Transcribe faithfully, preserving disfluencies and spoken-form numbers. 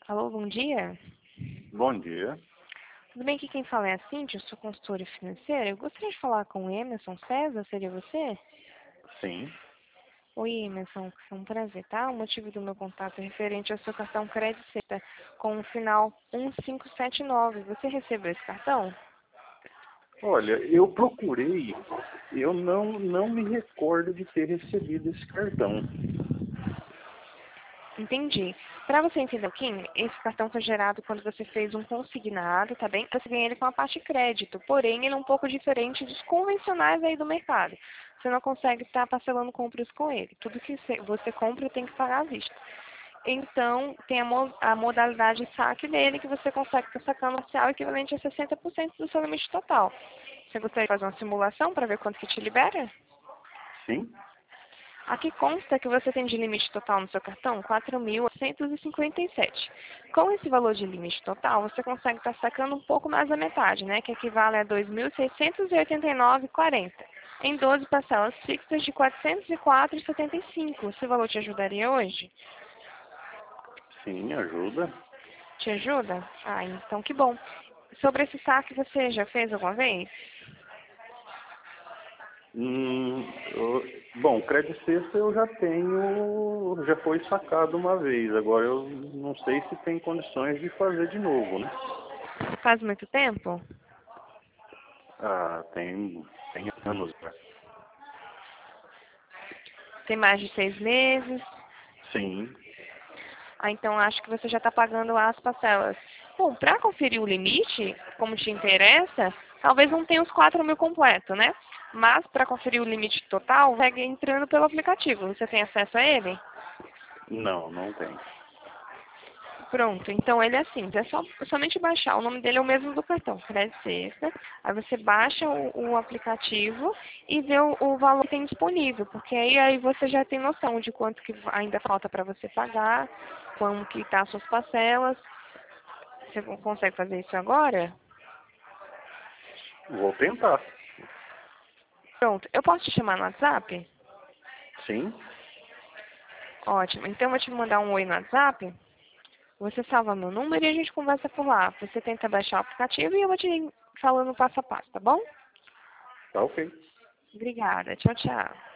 Alô, bom dia. Bom dia. Tudo bem? Aqui quem fala é a Cintia, eu sou consultora financeira. Eu gostaria de falar com o Emerson César, seria você? Sim. Oi, Emerson, é um prazer, tá? O motivo do meu contato é referente ao seu cartão Crédito Ceta, com o final um cinco sete nove. Você recebeu esse cartão? Olha, eu procurei, eu não, não me recordo de ter recebido esse cartão. Entendi. Para você entender um pouquinho, esse cartão foi gerado quando você fez um consignado, tá bem? Você ganha ele com a parte crédito, porém ele é um pouco diferente dos convencionais aí do mercado. Você não consegue estar parcelando compras com ele. Tudo que você compra tem que pagar à vista. Então, tem a, mo a modalidade saque dele, que você consegue estar sacando parcial equivalente a sessenta por cento do seu limite total. Você gostaria de fazer uma simulação para ver quanto que te libera? Sim? Aqui consta que você tem de limite total no seu cartão quatro mil oitocentos e cinquenta e sete. Com esse valor de limite total, você consegue estar sacando um pouco mais da metade, né, que equivale a dois mil seiscentos e oitenta e nove reais e quarenta centavos, em doze parcelas fixas de quatrocentos e quatro reais e setenta e cinco centavos. Esse valor te ajudaria hoje? Sim, ajuda. Te ajuda? Ah, então que bom. Sobre esse saque, você já fez alguma vez? Hum, eu- bom, Crédito Sexta eu já tenho, já foi sacado uma vez. Agora eu não sei se tem condições de fazer de novo, né? Faz muito tempo? Ah, tem, tem anos já. Tem mais de seis meses? Sim. Ah, então acho que você já está pagando as parcelas. Bom, para conferir o limite, como te interessa, talvez não tenha os quatro mil completo, né? Mas para conferir o limite total, segue entrando pelo aplicativo. Você tem acesso a ele? Não, não tem. Pronto, então ele é simples, é só, somente baixar. O nome dele é o mesmo do cartão, Crédito Sexta. Aí você baixa o, o aplicativo e vê o, o valor que tem disponível, porque aí, aí você já tem noção de quanto que ainda falta para você pagar, como que tá as suas parcelas. Você consegue fazer isso agora? Vou tentar. Pronto, eu posso te chamar no WhatsApp? Sim? Ótimo, então eu vou te mandar um oi no WhatsApp. Você salva meu número e a gente conversa por lá. Você tenta baixar o aplicativo e eu vou te falando passo a passo, tá bom? Tá ok. Obrigada. Tchau, tchau.